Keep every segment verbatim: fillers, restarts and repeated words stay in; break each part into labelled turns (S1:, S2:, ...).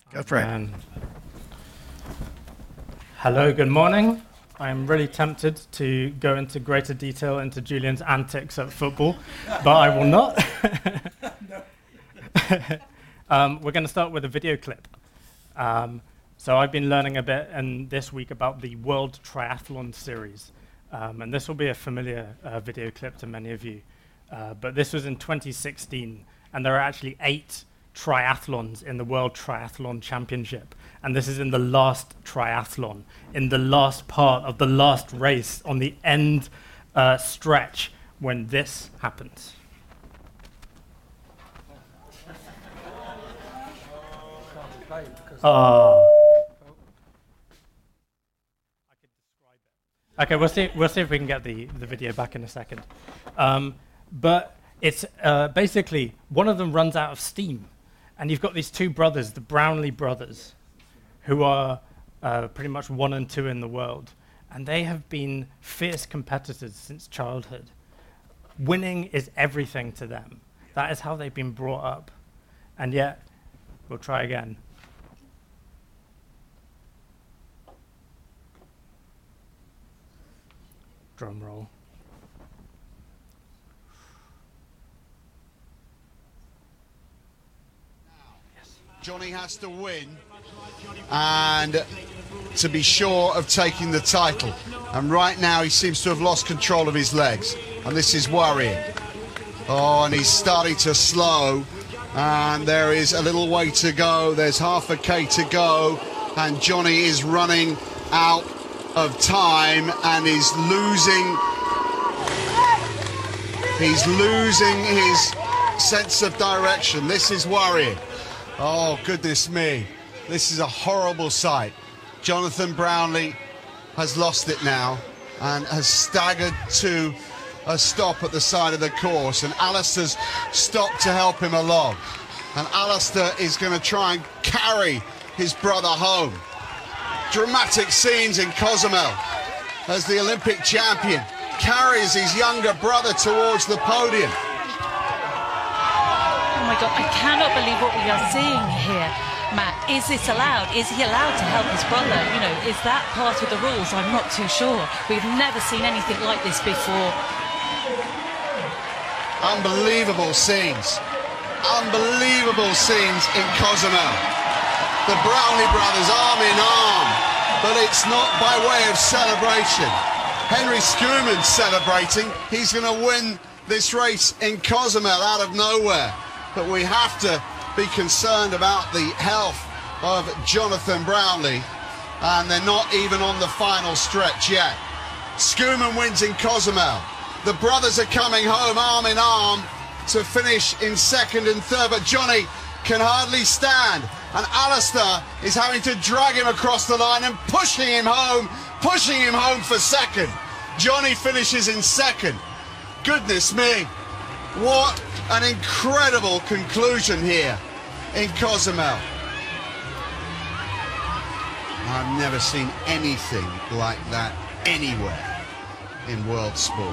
S1: Go for it.
S2: And hello, good morning. I'm really tempted to go into greater detail into Julian's antics at football, but I will not. um, we're going to start with a video clip. Um, so I've been learning a bit in this week about the World Triathlon Series, um, and this will be a familiar uh, video clip to many of you. Uh, but this was in twenty sixteen, and there are actually eight triathlons in the World Triathlon Championship, and this is in the last triathlon, in the last part of the last race, on the end uh, stretch when this happens. Oh. Okay, we'll see. We'll see if we can get the, the video back in a second. Um, but it's uh, basically one of them runs out of steam. And you've got these two brothers, the Brownlee brothers, who are uh, pretty much one and two in the world. And they have been fierce competitors since childhood. Winning is everything to them. That is how they've been brought up. And yet, we'll try again. Drum roll.
S1: Johnny has to win and to be sure of taking the title. And right now he seems to have lost control of his legs. And this is worrying. Oh, and he's starting to slow. And there is a little way to go. There's half a K to go. And Johnny is running out of time and is losing. He's losing his sense of direction. This is worrying. Oh, goodness me. This is a horrible sight. Jonathan Brownlee has lost it now and has staggered to a stop at the side of the course. And Alistair's stopped to help him along. And Alistair is going to try and carry his brother home. Dramatic scenes in Cozumel as the Olympic champion carries his younger brother towards the podium.
S3: Oh my God, I cannot believe what we are seeing here, Matt. Is this allowed? Is he allowed to help his brother? You know, is that part of the rules? I'm not too sure. We've never seen anything like this before.
S1: Unbelievable scenes. Unbelievable scenes in Cozumel. The Brownlee brothers arm in arm, but it's not by way of celebration. Henry Schoeman's celebrating. He's going to win this race in Cozumel out of nowhere. But we have to be concerned about the health of Jonathan Brownlee, and they're not even on the final stretch yet. Schoeman wins in Cozumel. The brothers are coming home arm in arm to finish in second and third, but Johnny can hardly stand, and Alistair is having to drag him across the line and pushing him home, pushing him home for second. Johnny finishes in second. Goodness me, what an incredible conclusion here in Cozumel. I've never seen anything like that anywhere in world sport.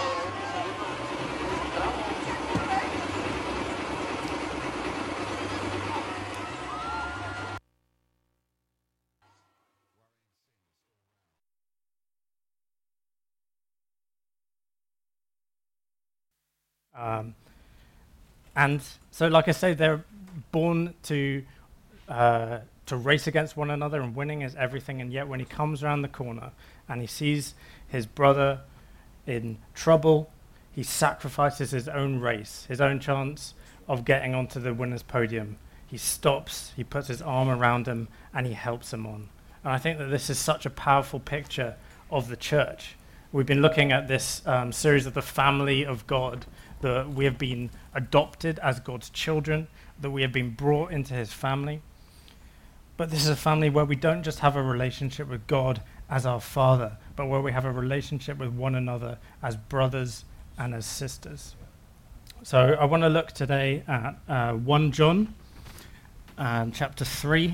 S2: Um, and so, like I say, they're born to uh, to race against one another, and winning is everything. And yet, when he comes around the corner and he sees his brother in trouble, he sacrifices his own race, his own chance of getting onto the winner's podium. He stops, he puts his arm around him, and he helps him on. And I think that this is such a powerful picture of the church. We've been looking at this um, series of the family of God, that we have been adopted as God's children, that we have been brought into his family. But this is a family where we don't just have a relationship with God as our Father, but where we have a relationship with one another as brothers and as sisters. So I want to look today at uh, First John um, chapter three,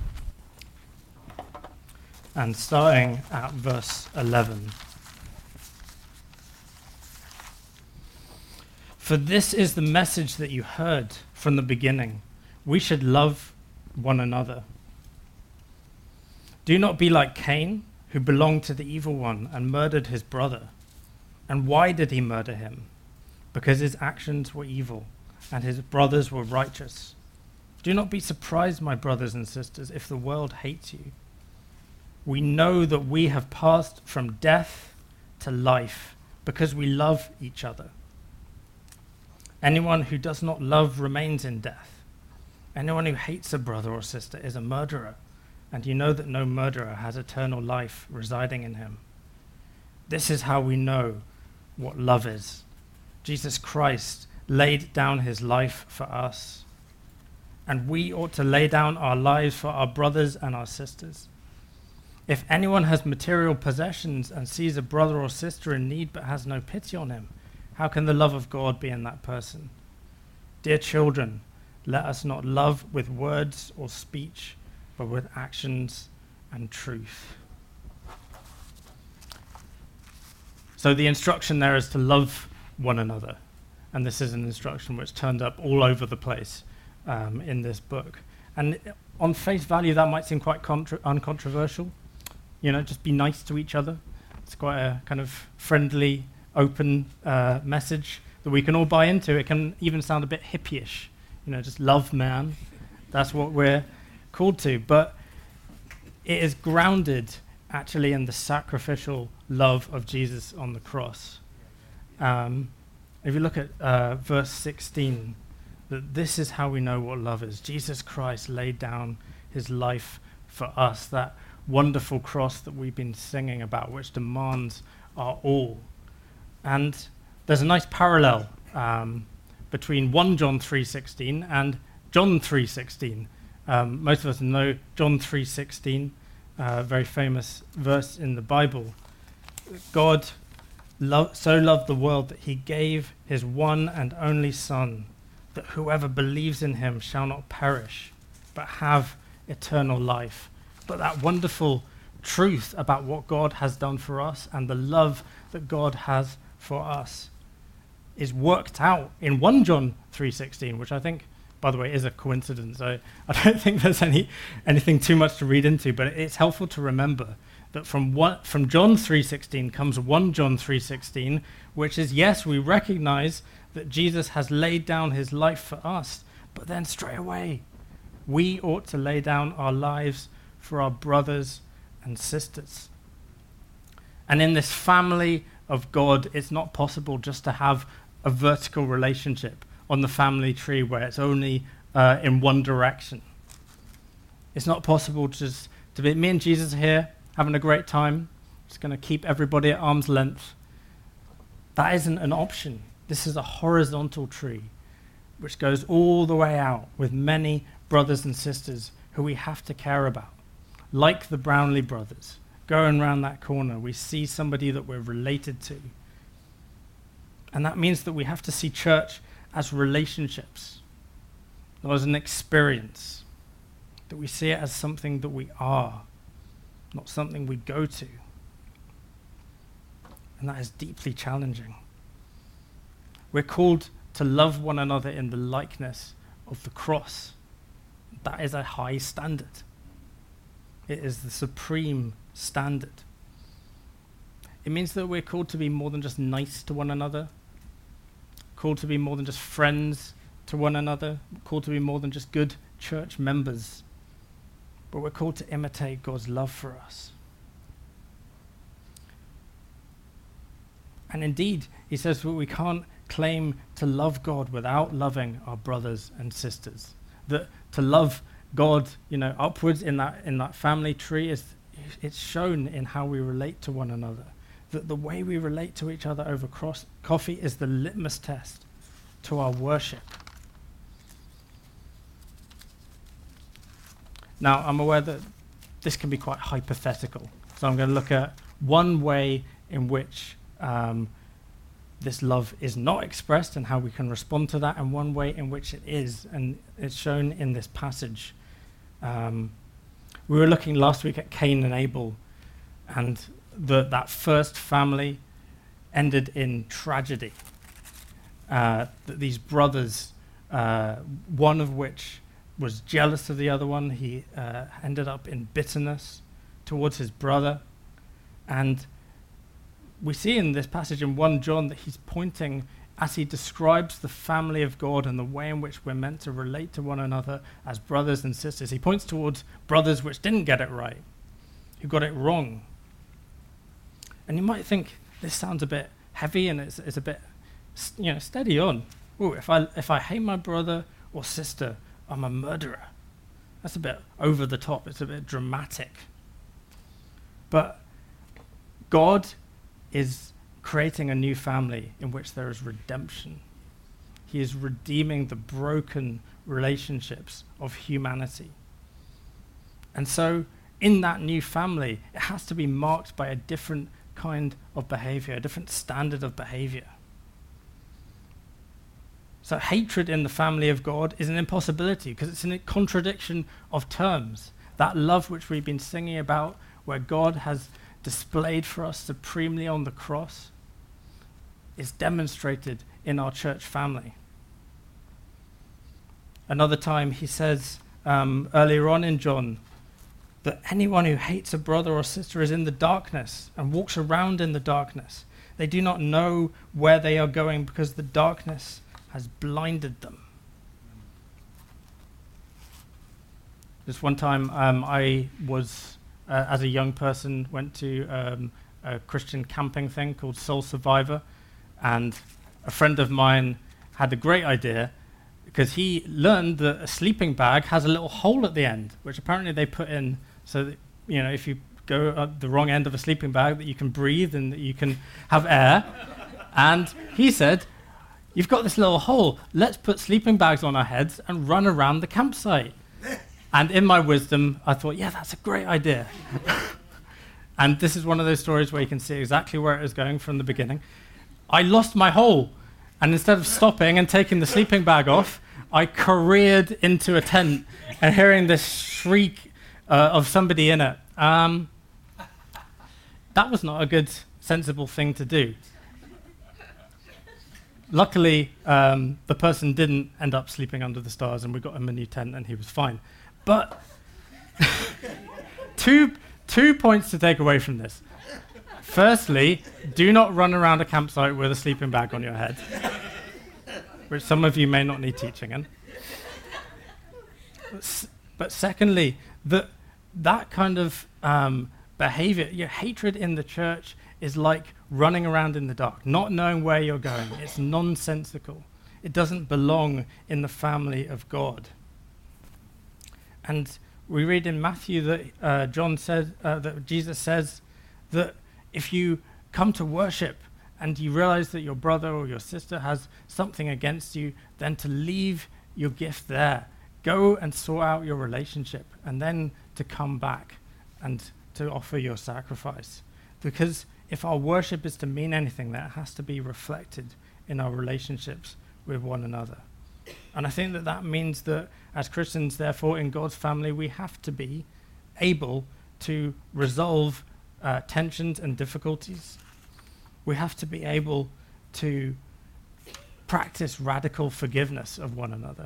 S2: and starting at verse eleven. For this is the message that you heard from the beginning. We should love one another. Do not be like Cain, who belonged to the evil one and murdered his brother. And why did he murder him? Because his actions were evil and his brothers were righteous. Do not be surprised, my brothers and sisters, if the world hates you. We know that we have passed from death to life because we love each other. Anyone who does not love remains in death. Anyone who hates a brother or sister is a murderer, and you know that no murderer has eternal life residing in him. This is how we know what love is. Jesus Christ laid down his life for us, and we ought to lay down our lives for our brothers and our sisters. If anyone has material possessions and sees a brother or sister in need but has no pity on him, how can the love of God be in that person? Dear children, let us not love with words or speech, but with actions and truth. So the instruction there is to love one another. And this is an instruction which turned up all over the place um, in this book. And on face value, that might seem quite contra- uncontroversial. You know, just be nice to each other. It's quite a kind of friendly, open uh, message that we can all buy into. It can even sound a bit hippie-ish. You know, just love man. That's what we're called to. But it is grounded actually in the sacrificial love of Jesus on the cross. Um, if you look at uh, verse sixteen, that this is how we know what love is. Jesus Christ laid down his life for us, that wonderful cross that we've been singing about, which demands our all. And there's a nice parallel um, between First John three sixteen and John three sixteen. Um, most of us know John three sixteen, a very famous verse in the Bible. God lo- so loved the world that he gave his one and only Son, that whoever believes in him shall not perish, but have eternal life. But that wonderful truth about what God has done for us and the love that God has for us is worked out in First John three sixteen, which I think, by the way, is a coincidence. I, I don't think there's any anything too much to read into, but it's helpful to remember that from what, from John three sixteen comes First John three sixteen, which is, yes, we recognize that Jesus has laid down his life for us, but then straight away, we ought to lay down our lives for our brothers and sisters. And in this family of God, it's not possible just to have a vertical relationship on the family tree where it's only uh, in one direction. It's not possible just to be me and Jesus here having a great time, just going to keep everybody at arm's length. That isn't an option. This is a horizontal tree which goes all the way out with many brothers and sisters who we have to care about. Like the Brownlee brothers, going around that corner, we see somebody that we're related to. And that means that we have to see church as relationships, not as an experience, that we see it as something that we are, not something we go to. And that is deeply challenging. We're called to love one another in the likeness of the cross. That is a high standard. It is the supreme standard. It means that we're called to be more than just nice to one another, called to be more than just friends to one another, called to be more than just good church members, but we're called to imitate God's love for us. And indeed, he says that we can't claim to love God without loving our brothers and sisters. That to love God, you know, upwards in that in that family tree is it's shown in how we relate to one another. That the way we relate to each other over cross, coffee is the litmus test to our worship. Now, I'm aware that this can be quite hypothetical, so I'm going to look at one way in which um, this love is not expressed and how we can respond to that, and one way in which it is, and it's shown in this passage. Um, we were looking last week at Cain and Abel, and the, that first family ended in tragedy. Uh, that these brothers, uh, one of which was jealous of the other one. He uh, ended up in bitterness towards his brother. And we see in this passage in First John that he's pointing, as he describes the family of God and the way in which we're meant to relate to one another as brothers and sisters, he points towards brothers which didn't get it right, who got it wrong. And you might think this sounds a bit heavy and it's, it's a bit, you know, steady on. Ooh, if I if I hate my brother or sister, I'm a murderer. That's a bit over the top. It's a bit dramatic. But God is creating a new family in which there is redemption. He is redeeming the broken relationships of humanity. And so in that new family, it has to be marked by a different kind of behavior, a different standard of behavior. So hatred in the family of God is an impossibility because it's a contradiction of terms. That love which we've been singing about, where God has displayed for us supremely on the cross, is demonstrated in our church family. Another time he says um, earlier on in John that anyone who hates a brother or sister is in the darkness and walks around in the darkness. They do not know where they are going because the darkness has blinded them. This one time um, I was, uh, as a young person, went to um, a Christian camping thing called Soul Survivor, and a friend of mine had a great idea because he learned that a sleeping bag has a little hole at the end, which apparently they put in so that, you know, if you go at the wrong end of a sleeping bag, that you can breathe and that you can have air. And he said, you've got this little hole, let's put sleeping bags on our heads and run around the campsite. And in my wisdom, I thought, yeah, that's a great idea. And this is one of those stories where you can see exactly where it is going from the beginning. I lost my hole, and instead of stopping and taking the sleeping bag off, I careered into a tent and hearing this shriek uh, of somebody in it. Um, that was not a good, sensible thing to do. Luckily, um, the person didn't end up sleeping under the stars, and we got him a new tent, and he was fine. But two two points to take away from this. Firstly, do not run around a campsite with a sleeping bag on your head, which some of you may not need teaching in. But secondly, that that kind of um, behavior, your hatred in the church is like running around in the dark, not knowing where you're going. It's nonsensical. It doesn't belong in the family of God. And we read in Matthew that uh, John said, uh, that Jesus says that if you come to worship and you realize that your brother or your sister has something against you, then to leave your gift there. Go and sort out your relationship, and then to come back and to offer your sacrifice. Because if our worship is to mean anything, that has to be reflected in our relationships with one another. And I think that that means that as Christians, therefore, in God's family, we have to be able to resolve uh, tensions and difficulties. We have to be able to practice radical forgiveness of one another.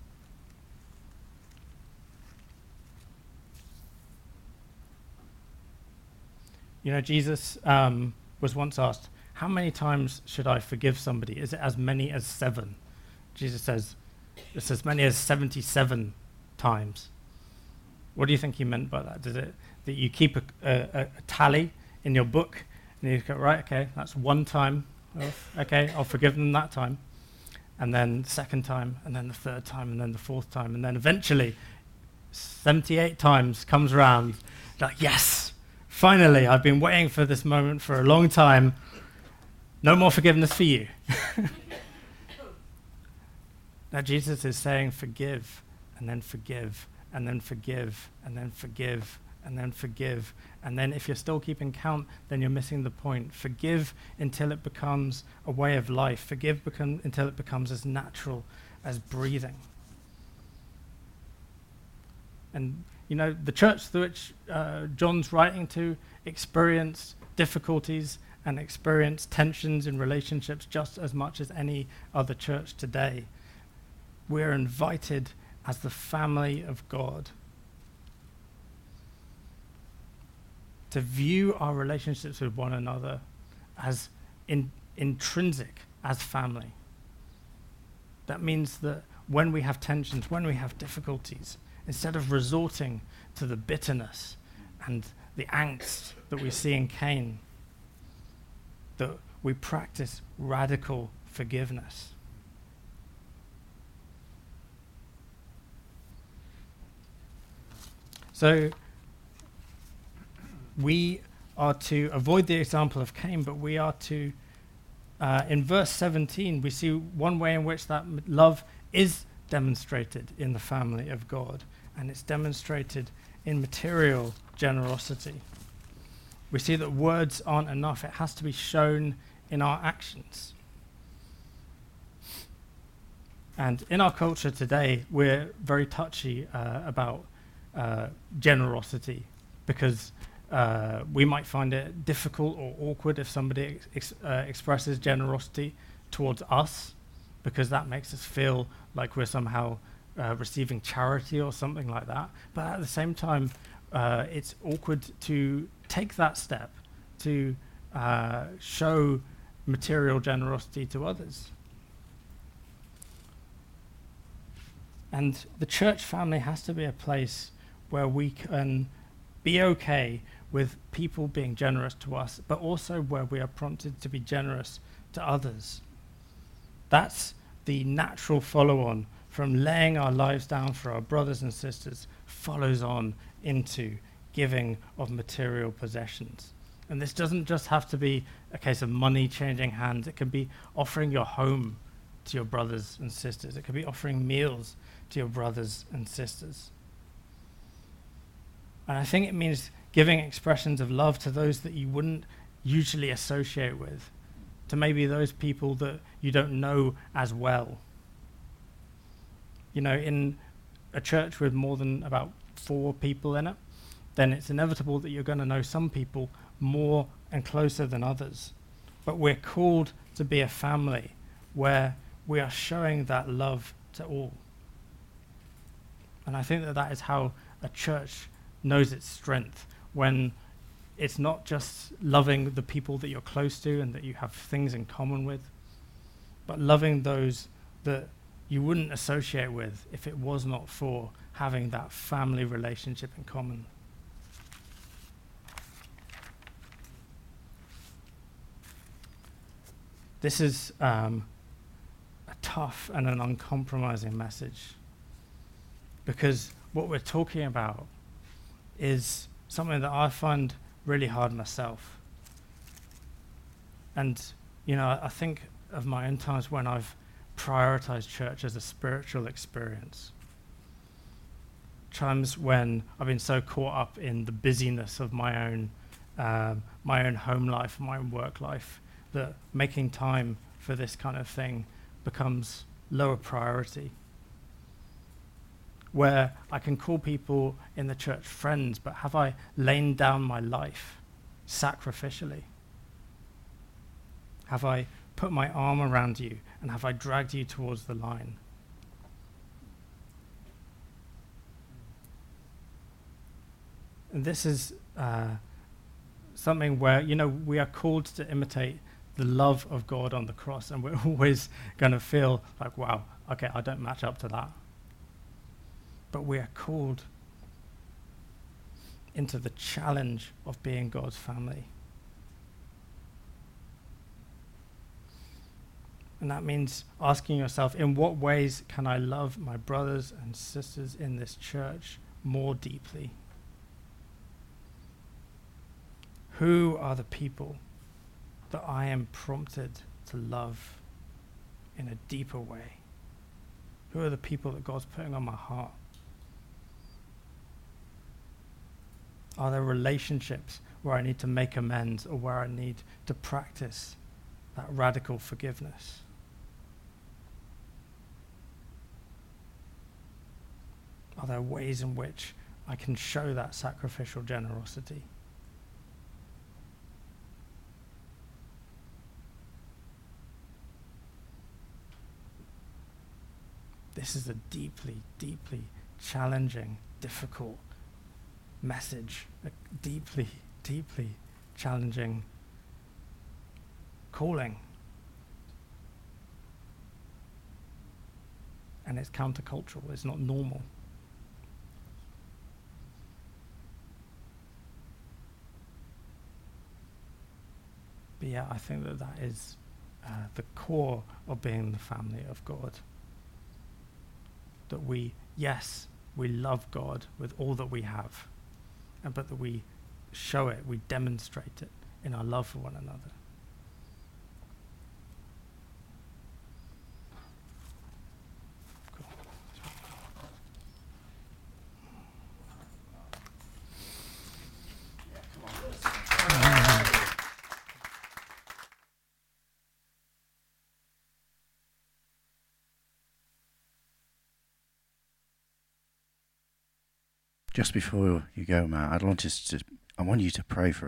S2: You know, Jesus um, was once asked, how many times should I forgive somebody? Is it as many as seven? Jesus says, it's as many as seventy-seven times. What do you think he meant by that? Is it that you keep a, a, a tally in your book, and you go, right, okay, that's one time. Well, okay, I'll forgive them that time. And then the second time, and then the third time, and then the fourth time. And then eventually, seventy-eight times comes around. Like, yes, finally, I've been waiting for this moment for a long time. No more forgiveness for you. Now Jesus is saying forgive, and then forgive, and then forgive, and then forgive, and then forgive. And then if you're still keeping count, then you're missing the point. Forgive until it becomes a way of life. Forgive become, until it becomes as natural as breathing. And, you know, the church through which uh, John's writing to experienced difficulties and experienced tensions in relationships just as much as any other church today. We're invited as the family of God. To view our relationships with one another as in, intrinsic as family. That means that when we have tensions, when we have difficulties, instead of resorting to the bitterness and the angst that we see in Cain, that we practice radical forgiveness. So we are to avoid the example of Cain, but we are to, uh, in verse seventeen, we see one way in which that m- love is demonstrated in the family of God, and it's demonstrated in material generosity. We see that words aren't enough. It has to be shown in our actions. And in our culture today, we're very touchy uh, about uh, generosity, because uh, we might find it difficult or awkward if somebody ex- uh, expresses generosity towards us, because that makes us feel like we're somehow uh, receiving charity or something like that. But at the same time, uh, it's awkward to take that step to uh, show material generosity to others. And the church family has to be a place where we can be okay with people being generous to us, but also where we are prompted to be generous to others. That's the natural follow-on from laying our lives down for our brothers and sisters, follows on into giving of material possessions. And this doesn't just have to be a case of money changing hands. It can be offering your home to your brothers and sisters. It could be offering meals to your brothers and sisters. And I think it means giving expressions of love to those that you wouldn't usually associate with, to maybe those people that you don't know as well. You know, in a church with more than about four people in it, then it's inevitable that you're going to know some people more and closer than others. But we're called to be a family where we are showing that love to all. And I think that that is how a church knows its strength, when it's not just loving the people that you're close to and that you have things in common with, but loving those that you wouldn't associate with if it was not for having that family relationship in common. This is um, a tough and an uncompromising message, because what we're talking about is something that I find really hard myself. And, you know, I think of my own times when I've prioritized church as a spiritual experience. Times when I've been so caught up in the busyness of my own, um, my own home life, my own work life, that making time for this kind of thing becomes lower priority. Where I can call people in the church friends, but have I lain down my life sacrificially? Have I put my arm around you, and have I dragged you towards the line? And this is uh, something where, you know, we are called to imitate the love of God on the cross, and we're always going to feel like, wow, okay, I don't match up to that. But we are called into the challenge of being God's family. And that means asking yourself, in what ways can I love my brothers and sisters in this church more deeply? Who are the people that I am prompted to love in a deeper way? Who are the people that God's putting on my heart? Are there relationships where I need to make amends, or where I need to practice that radical forgiveness? Are there ways in which I can show that sacrificial generosity? This This is a deeply, deeply challenging, difficult message, a deeply, deeply challenging calling. And it's countercultural, it's not normal. But yeah, I think that that is uh, the core of being the family of God. That we, yes, we love God with all that we have, and but that we show it, we demonstrate it in our love for one another.
S4: Just before you go, Matt, I'd want us to, I want you to pray for